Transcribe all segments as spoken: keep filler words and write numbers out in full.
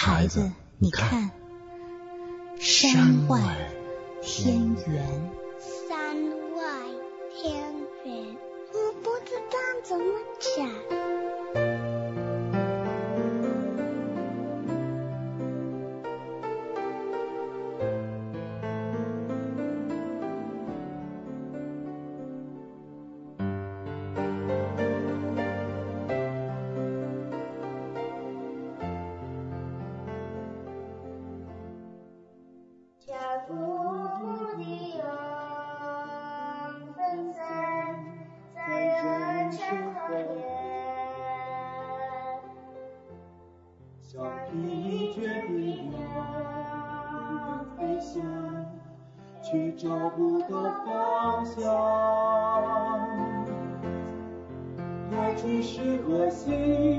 孩子，你看，山外天圆。 山外天圆，我不知道怎么讲。 去找不到方向，爱只是和心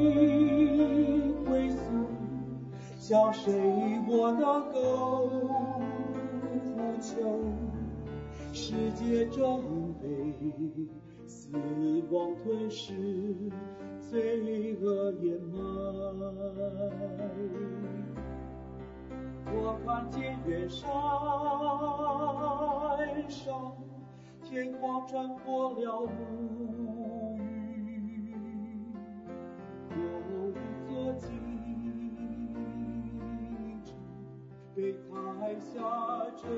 归宿，向谁我能够呼求？世界正被死亡吞噬，罪恶掩埋。我看见远山上，天光穿过了乌云，有一座金城被太下遮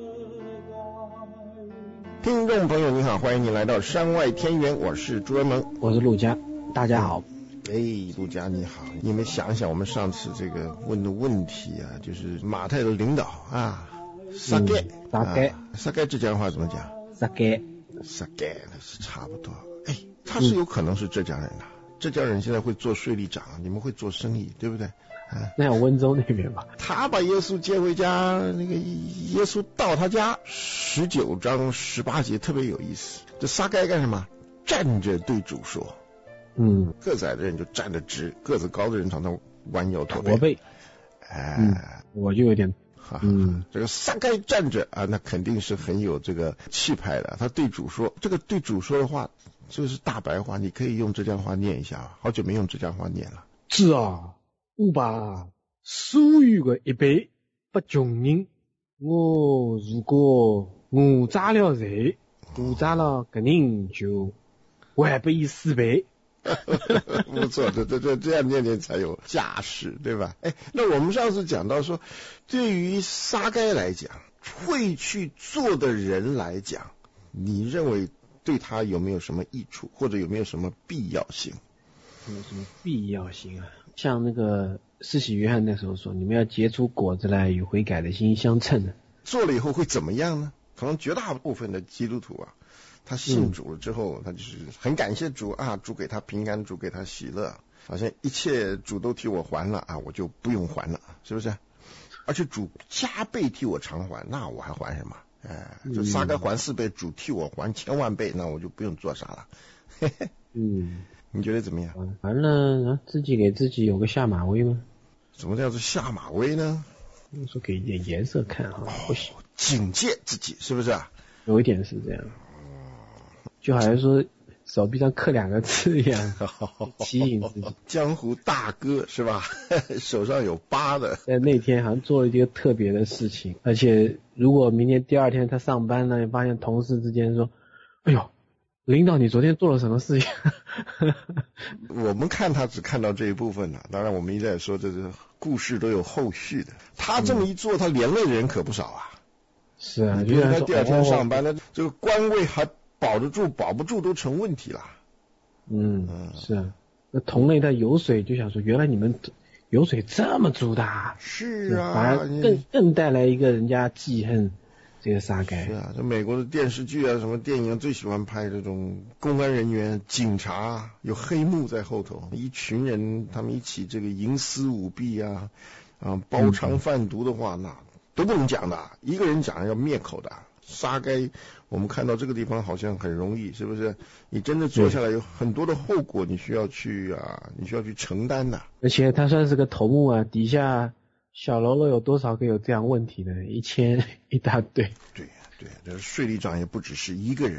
盖。 听众朋友你好，欢迎你来到山外天圆，我是朱文萌， 我是陆家，大家好。 哎，陆家你好，你们想想我们上次这个问的问题啊，就是马太的领导啊，撒该， 撒该， 撒该这江话怎么讲？ 撒该， 撒该那是差不多。哎，他是有可能是浙江人的，嗯、浙江人现在会做税吏长，你们会做生意，对不对？啊， 那有温州那边吧？ 他把耶稣接回家，那个耶稣到他家，十九章十八节特别有意思。这撒该干什么？站着对主说。 嗯， 个子矮的人就站得直，个子高的人常常弯腰驼背。 驼背， 哎、 嗯，我就有点， 哈哈嗯， 这个撒该站着啊，那肯定是很有这个气派的。他对主说，这个对主说的话，就是大白话，你可以用浙江话念一下，好久没用浙江话念了。 是啊，我把所有的一辈不穷人，我如果我砸了谁，我砸了个人就还不以四倍。 不错，这这这这样念念才有架势，对吧？哎，那我们上次讲到说，对于撒该来讲，会去做的人来讲，你认为对他有没有什么益处，或者有没有什么必要性？ 有什么必要性啊？像那个施洗约翰那时候说，你们要结出果子来，与悔改的心相称的。 做了以后会怎么样呢？可能绝大部分的基督徒啊，他信主了之后，嗯、他就是很感谢主啊，主给他平安，主给他喜乐，好像一切主都替我还了啊，我就不用还了，是不是？而且主加倍替我偿还，那我还还什么？哎，就撒该还四倍，主替我还千万倍，那我就不用做啥了。嘿嘿，嗯，你觉得怎么样？ 完了，自己给自己有个下马威吗？ 什么叫做下马威呢？ 说给一点颜色看哈，不行， 警戒自己是不是啊？ 有一点是这样，就好像说手臂上刻两个字一样，提醒自己。 江湖大哥是吧？手上有疤的。 在那天好像做了一个特别的事情，而且如果明天第二天他上班呢，发现同事之间说：“哎呦，领导你昨天做了什么事情？” 我们看他只看到这一部分了，当然我们一直在说这是故事都有后续的。他这么一做，他连累的人可不少啊。 是啊， 你比如他第二天上班，那这个官位还保得住保不住都成问题了。 嗯，嗯是啊，那同类他油水就想说，原来你们油水这么足的啊。 是啊， 反而更更带来一个人家记恨这个撒该。 是啊，这美国的电视剧啊，什么电影最喜欢拍这种公安人员、警察有黑幕在后头，一群人他们一起这个营私舞弊啊，啊包娼贩毒的话，那都不能讲的，一个人讲要灭口的。撒该我们看到这个地方好像很容易，是不是？你真的做下来有很多的后果，你需要去啊，你需要去承担的。 而且他算是个头目啊，底下小喽啰有多少个有这样问题的？一千一大堆。 对呀，对呀，这税吏长也不只是一个人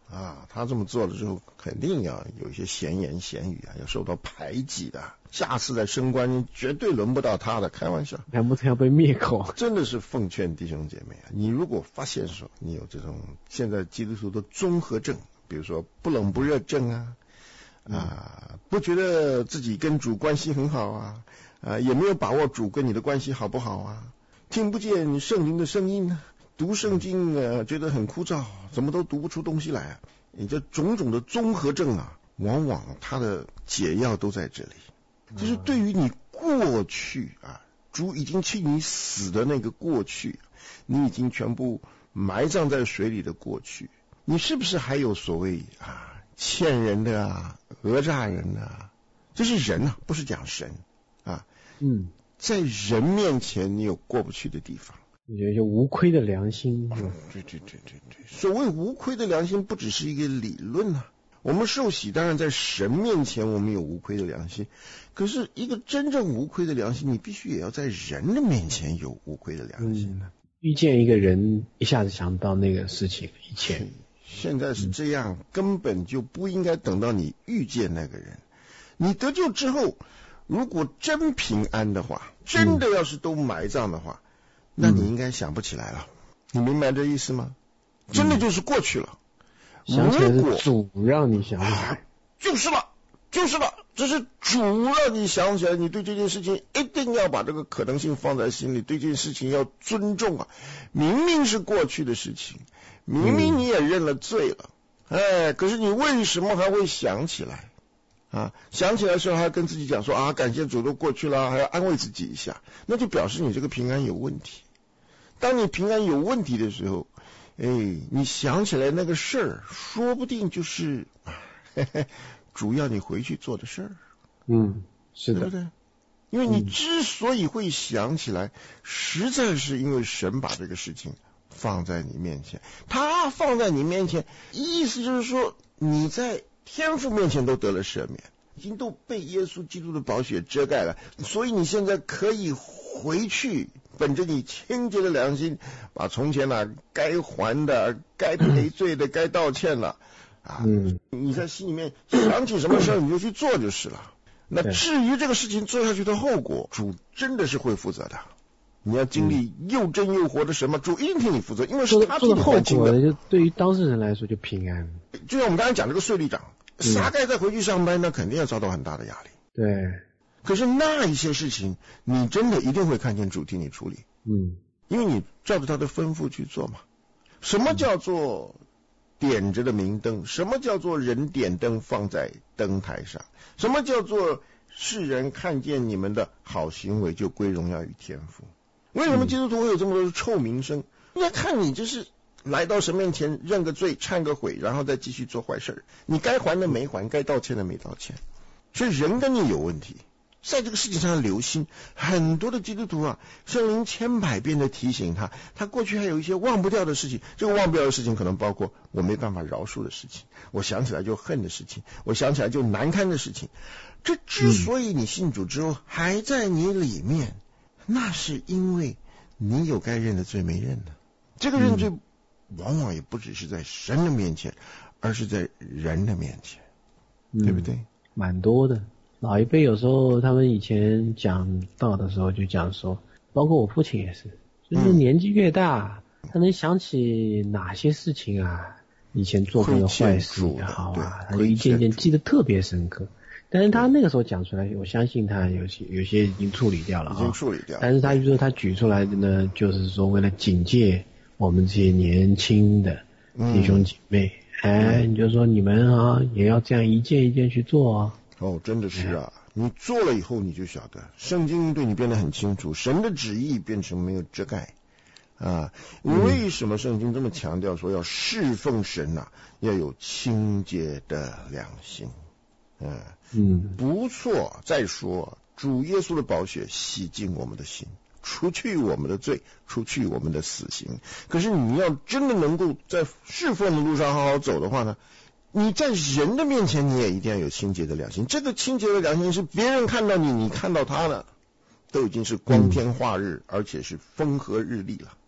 啊，他这么做了之后，肯定要有一些闲言闲语啊，要受到排挤的。下次再升官，绝对轮不到他的，开玩笑。 难不成要被灭口？ 真的是奉劝弟兄姐妹啊，你如果发现说你有这种现在基督徒的综合症，比如说不冷不热症啊，啊，不觉得自己跟主关系很好啊，啊，也没有把握主跟你的关系好不好啊，听不见圣灵的声音呢、啊。读圣经啊，觉得很枯燥，怎么都读不出东西来啊！你这种种的综合症啊，往往它的解药都在这里，就是对于你过去啊，主已经替你死的那个过去，你已经全部埋葬在水里的过去，你是不是还有所谓啊欠人的啊、讹诈人的啊？这是人啊，不是讲神啊。 嗯， 在人面前你有过不去的地方。 有些无亏的良心， 对对对对对，所谓无亏的良心，不只是一个理论啊。我们受洗，当然在神面前我们有无亏的良心，可是一个真正无亏的良心，你必须也要在人的面前有无亏的良心呢、啊。 遇见一个人，一下子想到那个事情以前， 现在是这样，嗯、根本就不应该等到你遇见那个人。你得救之后，如果真平安的话，真的要是都埋葬的话。嗯，那你应该想不起来了，你明白这意思吗？真的就是过去了。 想起来是主让你想起来， 啊、就是了，就是了，这是主让你想起来。你对这件事情一定要把这个可能性放在心里，对这件事情要尊重啊。明明是过去的事情，明明你也认了罪了，嗯、哎，可是你为什么还会想起来？啊，想起来的时候还跟自己讲说啊，感谢主都过去了，还要安慰自己一下，那就表示你这个平安有问题。当你平安有问题的时候，哎，你想起来那个事儿，说不定就是嘿嘿主要你回去做的事儿。 嗯，是的， 对不对？因为你之所以会想起来，嗯、实在是因为神把这个事情放在你面前，他放在你面前，意思就是说你在天父面前都得了赦免，已经都被耶稣基督的宝血遮盖了，所以你现在可以回去，本着你清洁的良心，把从前啊该还的、该赔罪的、该道歉了啊， 嗯， 你在心里面想起什么事儿你就去做就是了。那至于这个事情做下去的后果，主真的是会负责的。你要经历又真又活的神嘛，主一定替你负责，因为是他替你还清的。 就对于当事人来说就平安。 就像我们刚才讲这个税吏长，撒该再回去上班，那肯定要遭到很大的压力。 对。 可是那一些事情，你真的一定会看见主替你处理。 嗯。 因为你照着他的吩咐去做嘛。什么叫做点着的明灯？什么叫做人点灯放在灯台上？什么叫做世人看见你们的好行为就归荣耀于天父？为什么基督徒会有这么多的臭名声？人家看你就是来到神面前认个罪、忏个悔，然后再继续做坏事。你该还的没还，该道歉的没道歉。所以人跟你有问题，在这个事情上留心。很多的基督徒啊，圣灵千百遍的提醒他，他过去还有一些忘不掉的事情。这个忘不掉的事情可能包括我没办法饶恕的事情，我想起来就恨的事情，我想起来就难堪的事情。这之所以你信主之后还在你里面，那是因为你有该认的罪没认的。这个认罪往往也不只是在神的面前，而是在人的面前， 嗯、 对不对？ 蛮多的。老一辈有时候他们以前讲道的时候就讲说，包括我父亲也是，就是年纪越大，嗯、他能想起哪些事情啊，以前做过的坏事也好啊，他就一件件记得特别深刻。但是他那个时候讲出来，我相信他有些有些已经处理掉了啊， 已经处理掉了。 但是他就说他举出来的呢，就是说为了警戒我们这些年轻的弟兄姐妹，嗯、哎，你就说你们啊也要这样一件一件去做啊。 哦，真的是啊，你做了以后你就晓得，圣经对你变得很清楚，神的旨意变成没有遮盖啊。为什么圣经这么强调说要侍奉神啊，要有清洁的良心？嗯嗯，不错。再说，主耶稣的宝血洗净我们的心，除去我们的罪，除去我们的死刑。可是你要真的能够在侍奉的路上好好走的话呢，你在人的面前你也一定要有清洁的良心。这个清洁的良心是别人看到你，你看到他了，都已经是光天化日，而且是风和日丽了。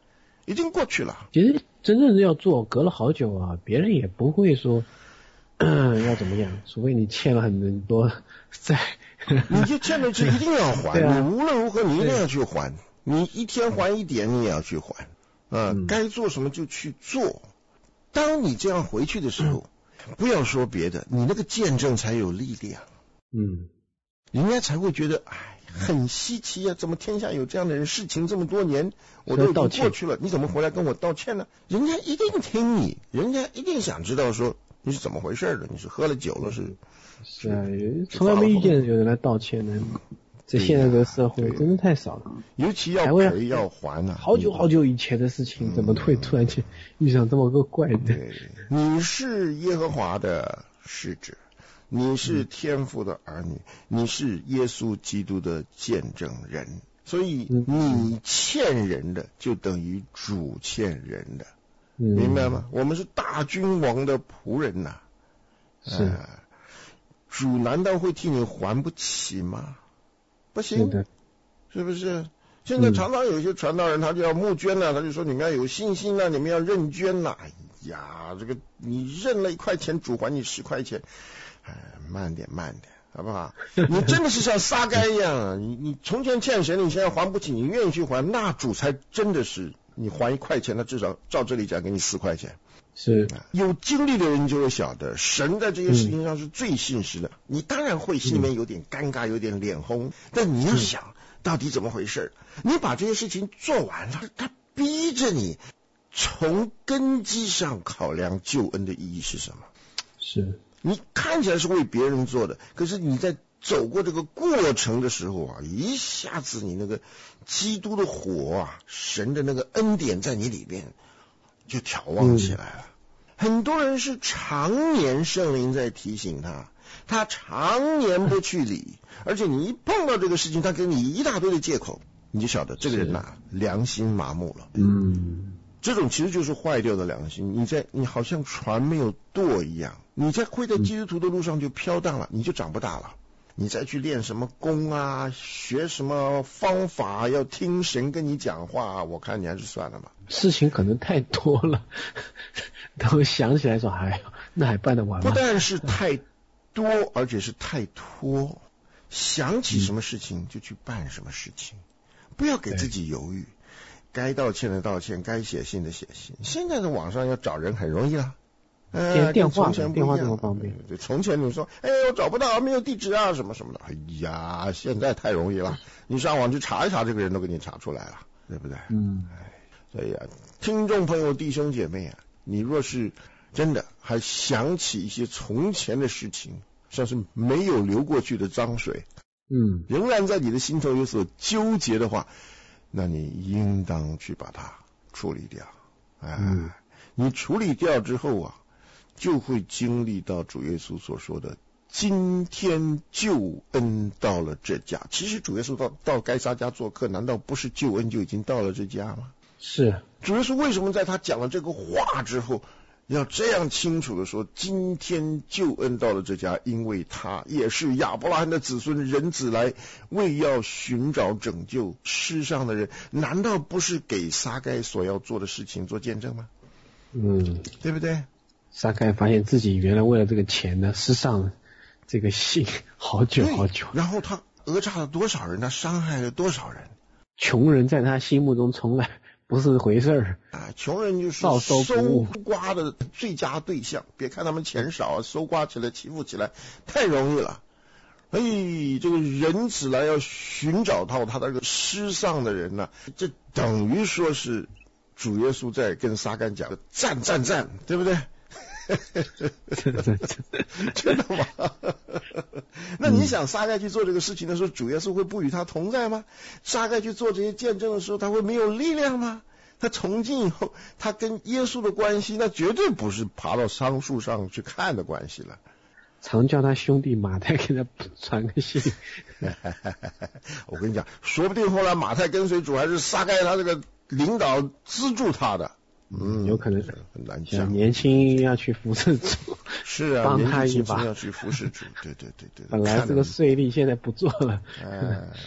已经过去了。 其实真正要做，隔了好久啊，别人也不会说要怎么样，除非你欠了很多债。 你就欠的是一定要还， 啊、 你无论如何你一定要去还，你一天还一点你也要去还，啊、嗯，该做什么就去做。当你这样回去的时候，嗯、不要说别的，你那个见证才有力量， 嗯， 人家才会觉得哎很稀奇啊，怎么天下有这样的人？事情这么多年我都已经过去了，你怎么回来跟我道歉呢？人家一定听你，人家一定想知道说你是怎么回事的，你是喝了酒了是？ 是啊，从来没遇见有人来道歉的。在现在这个社会真的太少了， 尤其要赔要还啊！ 好久好久以前的事情，怎么会突然间遇上这么个怪的？ 你是耶和华的使者，你是天父的儿女，嗯、你是耶稣基督的见证人，所以你欠人的就等于主欠人的，嗯、明白吗？我们是大君王的仆人呐、啊， 是。 呃主难道会替你还不起吗？不行， 是, 是不是？现在常常有一些传道人，他就要募捐了、啊，他就说你们要有信心啊，你们要认捐呐、啊。哎呀，这个你认了一块钱，主还你十块钱，哎，慢点慢点，好不好？你真的是像撒该一样、啊，你你从前欠谁，你现在还不起，你愿意去还，那主才真的是你还一块钱，他至少照这里讲给你四块钱。 是有经历的人就会晓得，神在这些事情上是最信实的。嗯、你当然会心里面有点尴尬，有点脸红，但你要想到底怎么回事。你把这些事情做完了，他逼着你从根基上考量救恩的意义是什么。 是你看起来是为别人做的，可是你在走过这个过程的时候啊，一下子你那个基督的火啊，神的那个恩典在你里边就眺望起来了。嗯、很多人是常年圣灵在提醒他，他常年不去理，而且你一碰到这个事情，他给你一大堆的借口，你就晓得这个人呐、啊、良心麻木了。 嗯， 这种其实就是坏掉的良心。你在你好像船没有舵一样，你在会在基督徒的路上就飘荡了，你就长不大了。你再去练什么功啊，学什么方法，要听神跟你讲话，我看你还是算了吧。 事情可能太多了，等我想起来说，哎呦，那还办得完吗？ 不但是太多，而且是太拖。想起什么事情就去办什么事情，不要给自己犹豫。该道歉的道歉，该写信的写信。现在的网上要找人很容易啦。 呃，电话电话这么方便。 对，从前你说，哎，我找不到，没有地址啊，什么什么的。哎呀，现在太容易了，你上网去查一查，这个人都给你查出来了，对不对？ 嗯， 哎，所以啊，听众朋友、弟兄姐妹啊，你若是真的还想起一些从前的事情，像是没有流过去的脏水， 嗯， 仍然在你的心头有所纠结的话，那你应当去把它处理掉。哎， 嗯、 你处理掉之后啊，就会经历到主耶稣所说的今天救恩到了这家。其实主耶稣到到该撒家做客，难道不是救恩就已经到了这家吗？ 是。 主耶稣为什么在他讲了这个话之后要这样清楚的说今天救恩到了这家？因为他也是亚伯拉罕的子孙，人子来为要寻找拯救世上的人，难道不是给撒该所要做的事情做见证吗？ 嗯， 对不对？ 撒该发现自己原来为了这个钱呢，失上这个信好久好久， 然后他讹诈了多少人，他伤害了多少人。 穷人在他心目中从来不是回事儿啊！穷人就是收刮的最佳对象。别看他们钱少，搜刮起来、欺负起来太容易了。哎，这个人子来要寻找到他那个失丧的人呢、啊，这等于说是主耶稣在跟撒该讲的赞赞赞，对不对？真的吗？那你想撒该去做这个事情的时候，主耶稣会不与他同在吗？撒该去做这些见证的时候，他会没有力量吗？他从今以后，他跟耶稣的关系，那绝对不是爬到桑树上去看的关系了。 常叫他兄弟马太给他传个信。 我跟你讲，说不定后来马太跟随主，还是撒该他这个领导资助他的。嗯， 有可能很难讲。 年轻要去服侍主， 是啊， 帮他一把， 要去服侍主。对对对对， 本来这个税吏现在不做了， 哎，不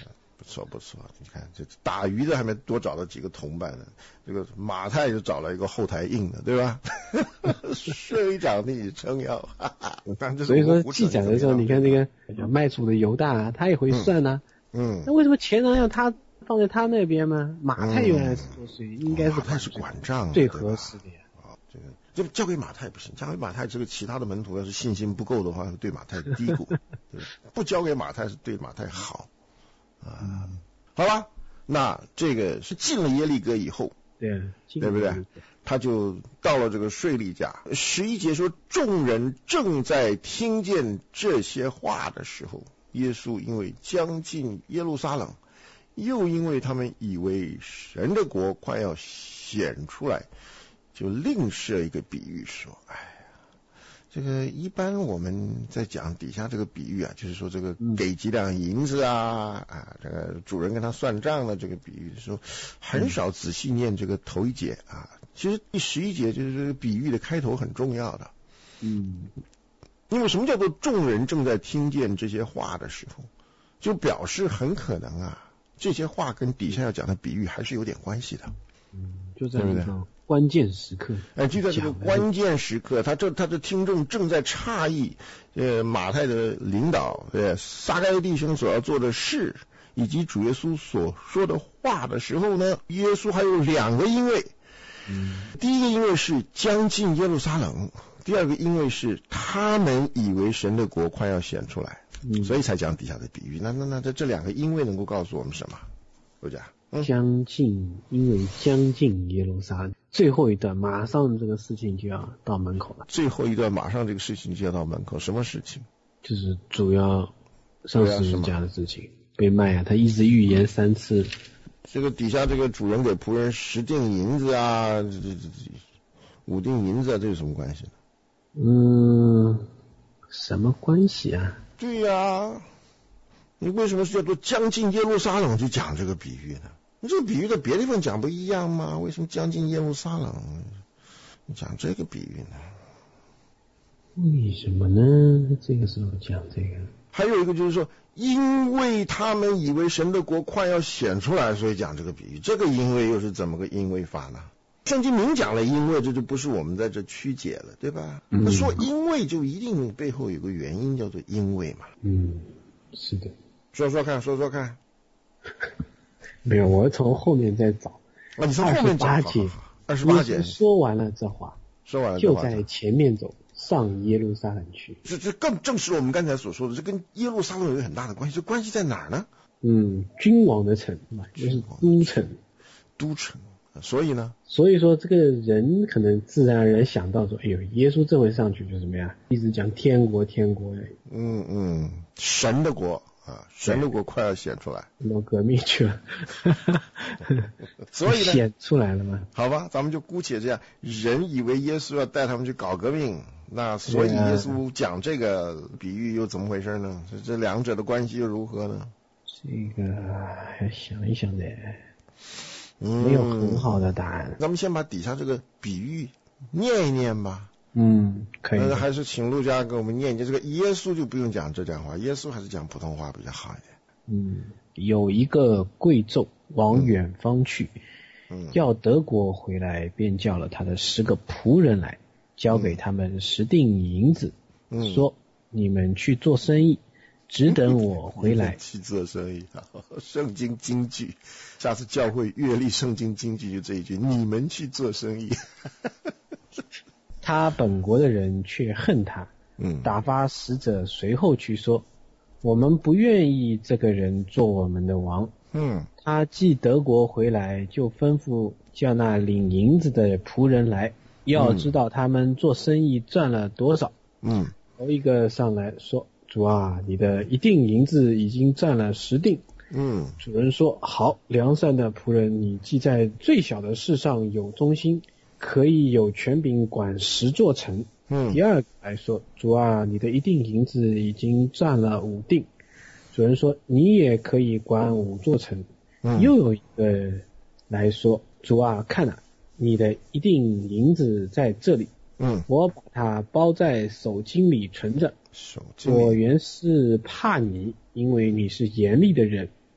错不错，你看这打鱼的还没多找到几个同伴呢，这个马太就找了一个后台硬的，对吧？水长弟撑腰，哈哈。 所以说记载的时候，你看这个卖主的犹大啊，他也会算啊。 嗯。 那为什么钱囊要他放在他那边吗？马太原来是做税，应该是马太是管账最合适的呀。 啊，这个这个交给马太不行，交给马太这个其他的门徒要是信心不够的话，对马太低估，对，不交给马太是对马太好啊。嗯、好吧，那这个是进了耶利哥以后， 对， 对不对？他就到了这个税吏家。十一节说，众人正在听见这些话的时候，耶稣因为将近耶路撒冷，又因为他们以为神的国快要显出来，就另设一个比喻说，哎呀，这个一般我们在讲底下这个比喻啊，就是说这个给几两银子啊，啊，这个主人跟他算账的这个比喻的时候，很少仔细念这个头一节啊。其实第十一节就是这个比喻的开头很重要的。嗯，因为什么叫做众人正在听见这些话的时候，就表示很可能啊，这些话跟底下要讲的比喻还是有点关系的。 嗯，就在那个关键时刻， 哎，就在这个关键时刻，他这他的听众正在诧异，呃，马太的领导，呃，撒该弟兄所要做的事，以及主耶稣所说的话的时候呢，耶稣还有两个因为，嗯，第一个因为是将近耶路撒冷，第二个因为是他们以为神的国快要显出来，嗯，所以才讲底下的比喻。那那那这这两个因为能够告诉我们什么？我讲。 嗯、将近，因为将近耶路撒冷，最后一段马上这个事情就要到门口了。 最后一段马上这个事情就要到门口，什么事情？ 就是主要上十字架的事情，被卖啊！他一直预言三次。 这个底下这个主人给仆人十锭银子啊，这这这五锭银子啊，这有什么关系呢？ 嗯，什么关系啊？ 对呀、啊，你为什么是叫做将近耶路撒冷就讲这个比喻呢？你这个比喻在别的地方讲不一样吗？为什么将近耶路撒冷你讲这个比喻呢？ 为什么呢？这个时候讲这个。 还有一个就是说，因为他们以为神的国快要显出来，所以讲这个比喻。这个因为又是怎么个因为法呢？圣经明讲了因为，这就不是我们在这曲解了，对吧？嗯、那说因为就一定背后有个原因叫做因为嘛。 嗯，是的。 说说看，说说看。 没有，我从后面再找。 啊，你从后面找。 二十八节， 二十八节说完了这话， 说完了这话，就在前面走，上耶路撒冷去。 这这更正是我们刚才所说的，这跟耶路撒冷有很大的关系。这关系在哪儿呢？ 嗯，君王的城嘛，就是都城。 都城，所以呢？ 所以说这个人可能自然而然想到说，哎呦，耶稣这回上去就怎么样？一直讲天国，天国。 嗯嗯，神的国。啊，神的国快要显出来， 弄革命去了， 所以呢， 显出来了吗？ 好吧，咱们就姑且这样。人以为耶稣要带他们去搞革命，那所以耶稣讲这个比喻又怎么回事呢？这这两者的关系又如何呢？ 这个要想一想的，没有很好的答案。 嗯、咱们先把底下这个比喻念一念吧。 嗯，可以。 那还是请陆家给我们念一下。这个耶稣就不用讲浙江话，耶稣还是讲普通话比较好一点。 嗯，有一个贵胄往远方去，嗯，要得国回来，便叫了他的十个仆人来，交给他们十锭银子，嗯，说你们去做生意，只等我回来。 去做生意，圣经金句，下次教会阅历圣经金句就这一句：你们去做生意。 他本国的人却恨他，嗯，打发使者随后去说，我们不愿意这个人做我们的王。嗯，他既得国回来，就吩咐叫那领银子的仆人来，要知道他们做生意赚了多少。嗯，头一个上来说，主啊，你的一锭银子已经赚了十锭。嗯，主人说，好，良善的仆人，你既在最小的事上有忠心，可以有权柄管十座城。嗯，第二个来说，主啊，你的一锭银子已经赚了五锭。主人说，你也可以管五座城。嗯，又有一个来说，主啊，看啊，你的一锭银子在这里。嗯，我把它包在手巾里存着。手巾里。我原是怕你，因为你是严厉的人，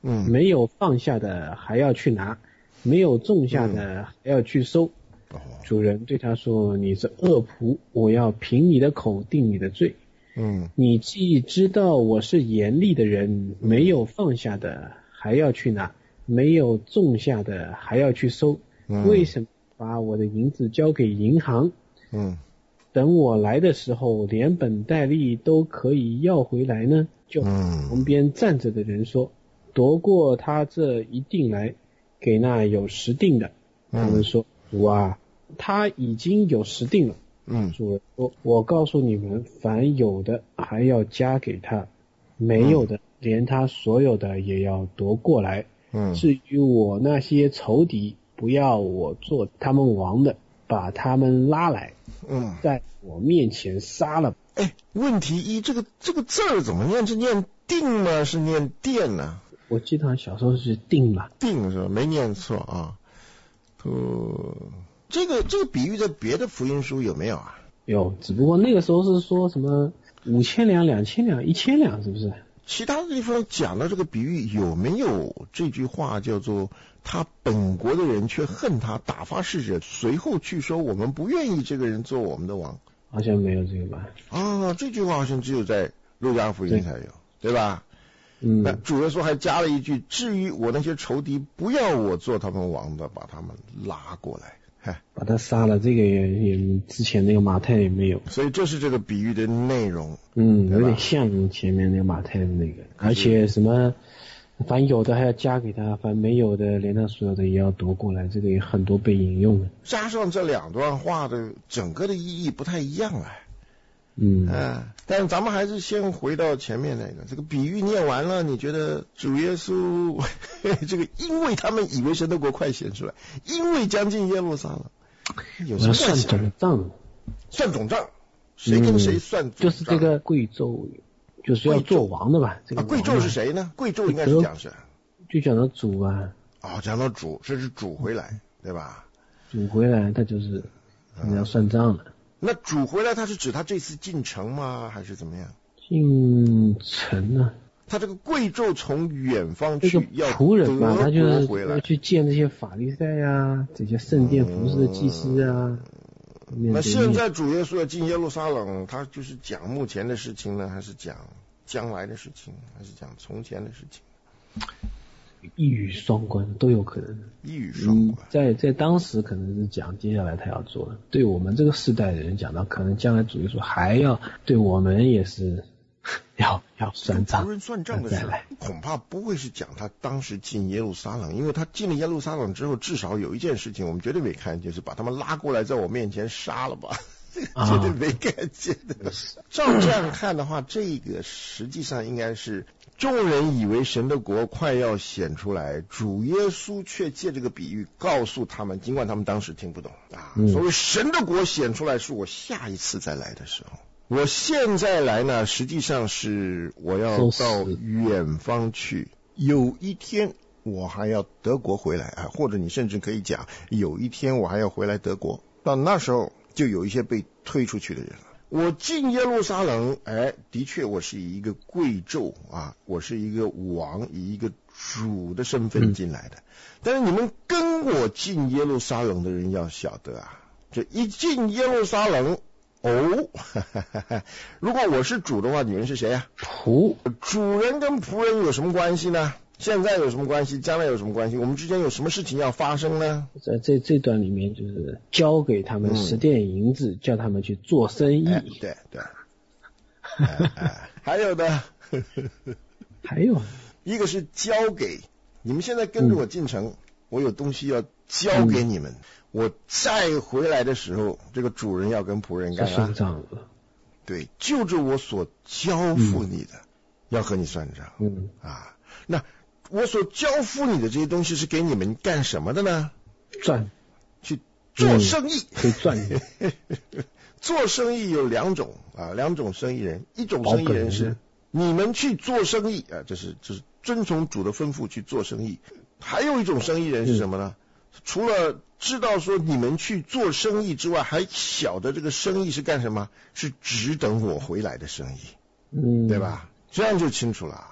嗯， 没有放下的还要去拿，没有种下的还要去收。 哦， 主人对他说：“你是恶仆，我要凭你的口定你的罪。 嗯， 你既知道我是严厉的人，没有放下的还要去拿，没有种下的还要去收， 嗯为什么把我的银子交给银行？ 嗯， 等我来的时候，连本带利都可以要回来呢？”就嗯旁边站着的人说：“夺过他这一定来，给那有十定的。”他们说：“主啊，他已经有十定了。” 嗯， 主人说：“我告诉你们，凡有的还要加给他，没有的连他所有的也要夺过来。 嗯， 至于我那些仇敌，不要我做他们王的，把他们拉来， 嗯， 在我面前杀了。” 哎，问题一，这个这个字儿怎么念？是念定吗？是念电呢？ 我记得小时候是定吧？ 定是吧？没念错啊。呃，这个这个比喻在别的福音书有没有啊？ 有，只不过那个时候是说什么五千两、两千两、一千两，是不是？ 其他的地方讲到这个比喻有没有这句话叫做他本国的人却恨他，打发使者随后去说我们不愿意这个人做我们的王？ 好像没有这个吧？ 啊，这句话好像只有在路加福音才有， 对, 对吧？ 嗯， 那主耶稣还加了一句：至于我那些仇敌，不要我做他们王的，把他们拉过来。 把他杀了，这个也也之前那个马太也没有， 所以这是这个比喻的内容。 嗯，有点像前面那个马太的那个，而且什么，凡有的还要加给他，凡没有的连他所有的也要夺过来，这个也很多被引用的。 加上这两段话的整个的意义不太一样啊。 嗯， 啊，但是咱们还是先回到前面那个，这个比喻念完了，你觉得主耶稣这个因为他们以为神的国快显出来，因为将近耶路撒冷，有什么算总账？ 算总账？谁跟谁算总账？ 嗯、就是这个贵胄，就是要做王的吧？这个啊，贵胄是谁呢？贵胄应该是讲谁？ 就讲到主啊。 哦，讲到主，这是主回来，对吧？ 主回来，他就是要算账了。 那主回来，他是指他这次进城吗？还是怎么样？ 进城啊！ 他这个贵胄从远方去要仆人嘛，他就是要去见这些法利赛啊，这些圣殿服侍的祭司啊。 嗯、那现在主耶稣要进耶路撒冷，他就是讲目前的事情呢，还是讲将来的事情，还是讲从前的事情？ 一语双关都有可能。 一语双关， 嗯、在在当时可能是讲接下来他要做的，对我们这个世代的人讲到，可能将来主耶稣还要对我们也是要要算账。 仆人算账的时候，恐怕不会是讲他当时进耶路撒冷，因为他进了耶路撒冷之后，至少有一件事情我们绝对没看，就是把他们拉过来在我面前杀了吧。绝对没看见的。照这样看的话，这个实际上应该是众人以为神的国快要显出来，主耶稣却借这个比喻告诉他们，尽管他们当时听不懂啊，所谓神的国显出来是我下一次再来的时候，我现在来呢，实际上是我要到远方去，有一天我还要德国回来啊，或者你甚至可以讲，有一天我还要回来德国，到那时候就有一些被推出去的人了。我进耶路撒冷，哎，的确我是以一个贵胄啊，我是一个王，以一个主的身份进来的。嗯、但是你们跟我进耶路撒冷的人要晓得啊，这一进耶路撒冷，哦，哈哈哈哈，如果我是主的话，你们是谁啊？ 仆。 主人跟仆人有什么关系呢？现在有什么关系？将来有什么关系？我们之间有什么事情要发生呢？ 在这这段里面，就是交给他们十殿银子，嗯、叫他们去做生意。 哎、对对。哎哎、还有的， 还有一个是交给你们，现在跟着我进城，嗯、我有东西要交给你们。嗯、我再回来的时候，这个主人要跟仆人干啥？ 算账了。 对，就着我所交付你的，嗯、要和你算账。 嗯啊，那。我所交付你的这些东西是给你们干什么的呢？ 赚， 去做生意， 可以赚。 做生意有两种啊，两种生意人，一种生意人是你们去做生意啊，这是这是遵从主的吩咐去做生意。还有一种生意人是什么呢？嗯、除了知道说你们去做生意之外，还晓得这个生意是干什么？是只等我回来的生意， 嗯， 对吧？这样就清楚了。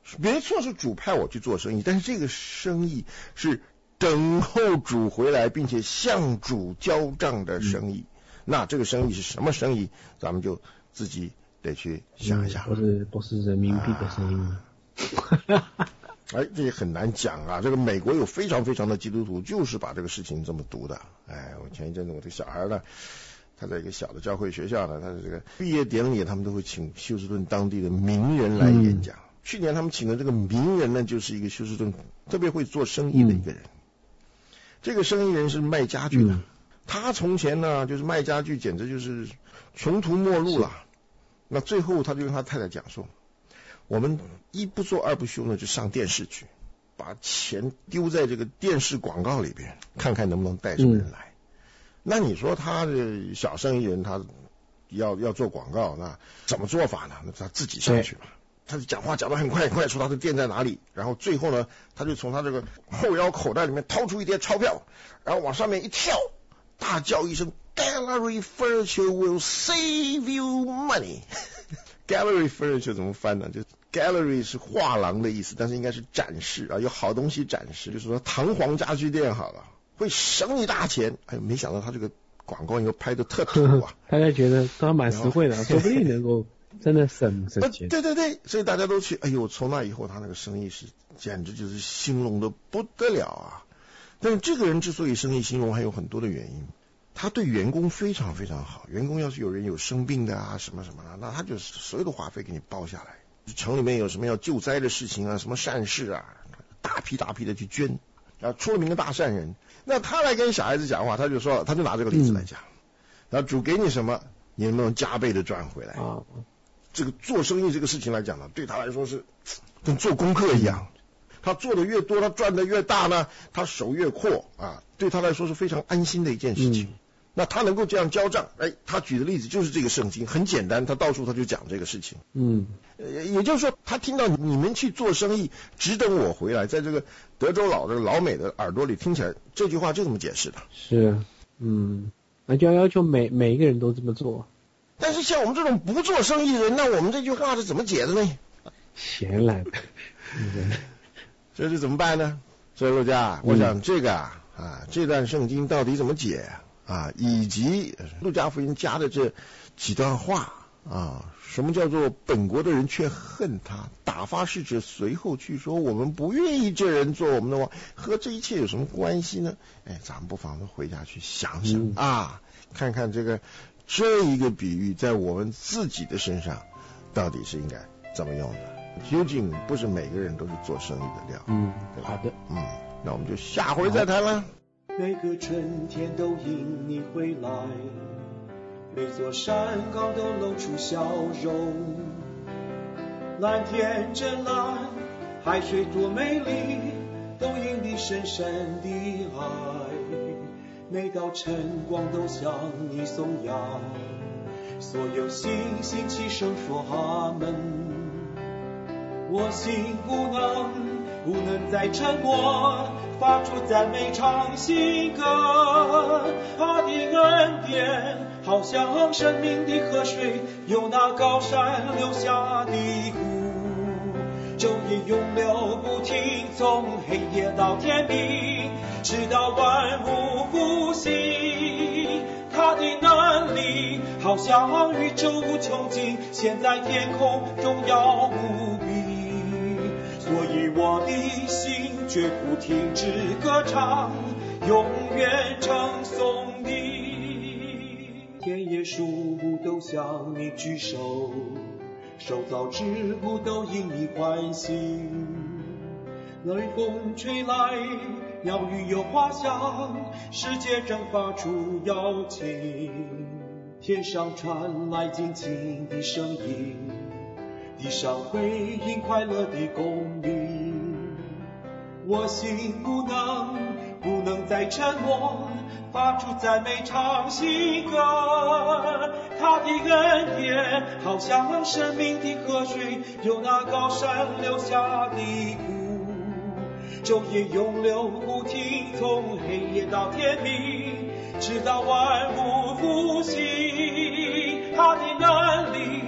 没错，是主派我去做生意，但是这个生意是等候主回来，并且向主交账的生意。嗯、那这个生意是什么生意？咱们就自己得去想一想。 不是不是人民币的生意。 啊哎，这也很难讲啊！这个美国有非常非常的基督徒，就是把这个事情这么读的。哎，我前一阵子我这个小孩呢，他在一个小的教会学校呢，他的这个毕业典礼，他们都会请休斯顿当地的名人来演讲。嗯、去年他们请的这个名人呢，就是一个休斯顿特别会做生意的一个人。嗯、这个生意人是卖家具的，嗯、他从前呢就是卖家具，简直就是穷途末路了。那最后他就跟他太太讲说，我们一不做二不休呢，就上电视去，把钱丢在这个电视广告里边，看看能不能带什么人来。嗯、那你说他的小生意人，他要要做广告，那怎么做法呢？那他自己上去嘛。他就讲话讲得很快很快，说他的店在哪里，然后最后呢，他就从他这个后腰口袋里面掏出一叠钞票，然后往上面一跳，大叫一声 "Gallery furniture will save you money"。Gallery furniture 怎么翻呢？就 Gallery 是画廊的意思，但是应该是展示啊，有好东西展示，就是说堂皇家居店好了，会省一大钱。哎呦，没想到他这个广告应该拍的特土啊！ 大家觉得他蛮实惠的，说不定能够真的省省钱。 对对对，所以大家都去。哎呦，从那以后他那个生意是简直就是兴隆的不得了啊！但是这个人之所以生意兴隆，还有很多的原因。他对员工非常非常好，员工要是有人有生病的啊什么什么的，那他就所有的花费给你包下来。城里面有什么要救灾的事情啊，什么善事啊，大批大批的去捐，啊，出了名的大善人。那他来跟小孩子讲话，他就说，他就拿这个例子来讲，然后主给你什么，你能不能加倍的赚回来？啊，这个做生意这个事情来讲呢，对他来说是跟做功课一样。他做的越多，他赚的越大呢，他手越阔啊，对他来说是非常安心的一件事情。嗯、那他能够这样交账，哎，他举的例子就是这个圣经，很简单，他到处他就讲这个事情。嗯，也就是说，他听到你们去做生意，只等我回来，在这个德州老的老美的耳朵里听起来，这句话就这么解释的。 是，嗯，那就要要求每每一个人都这么做。 但是像我们这种不做生意的人，那我们这句话是怎么解的呢？ 闲来的。 这是怎么办呢？所以陆家，我想这个啊，啊，这段圣经到底怎么解啊？以及路加福音加的这几段话啊，什么叫做本国的人却恨他，打发使者随后去说我们不愿意这人做我们的王，和这一切有什么关系呢？哎，咱们不妨回家去想想、嗯、啊，看看这个这一个比喻在我们自己的身上到底是应该怎么用的。究竟不是每个人都是做生意的料。 嗯，好的， 嗯，那我们就下回再谈了。 每个春天都因你回来，每座山岗都露出笑容。蓝天真蓝，海水多美丽，都因你深深的爱。每道晨光都向你颂扬，所有星星齐声说阿门。我心不能不能再沉默，发出赞美唱新歌。他的恩典好像生命的河水，由那高山流下的湖，昼夜永流不停，从黑夜到天明，直到万物复兴。他的能力好像宇宙无穷尽，现在天空荣耀无比。所以我的心绝不停止歌唱，永远称颂你。田野树木都向你举手，受造之物都因你欢喜。雷风吹来，鸟语有花香，世界正发出邀请。天上传来静静的声音，地上回应快乐的公鸣。我心不能不能再沉默，发出赞美唱新歌。他的恩典好像生命的河水，由那高山流下的湖，昼夜永流不停，从黑夜到天明，直到万物复兴。他的能力好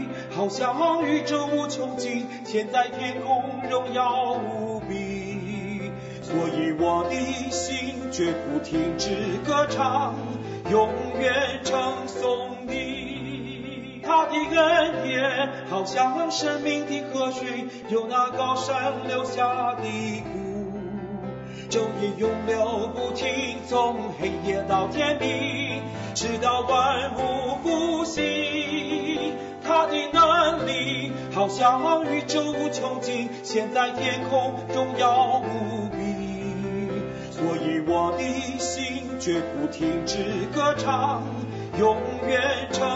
好像宇宙无穷尽，天在天空荣耀无比。所以我的心绝不停止歌唱，永远称颂你。他的恩典好像生命的河水，由那高山流下的谷，昼夜永流不停，从黑夜到天明，直到万物复兴。他的能力好像宇宙无穷尽，现在天空荣耀无比。所以我的心绝不停止歌唱，永远称